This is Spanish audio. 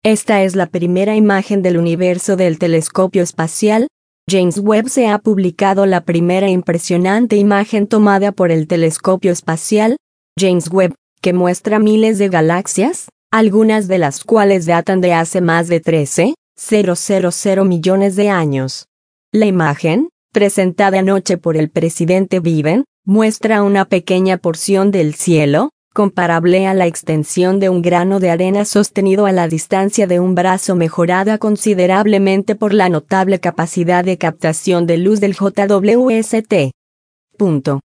Esta es la primera imagen del universo del telescopio espacial James Webb. Se ha publicado la primera impresionante imagen tomada por el telescopio espacial James Webb, que muestra miles de galaxias, algunas de las cuales datan de hace más de 13,000 millones de años. La imagen, presentada anoche por el presidente Biden, muestra una pequeña porción del cielo, comparable a la extensión de un grano de arena sostenido a la distancia de un brazo, mejorada considerablemente por la notable capacidad de captación de luz del JWST.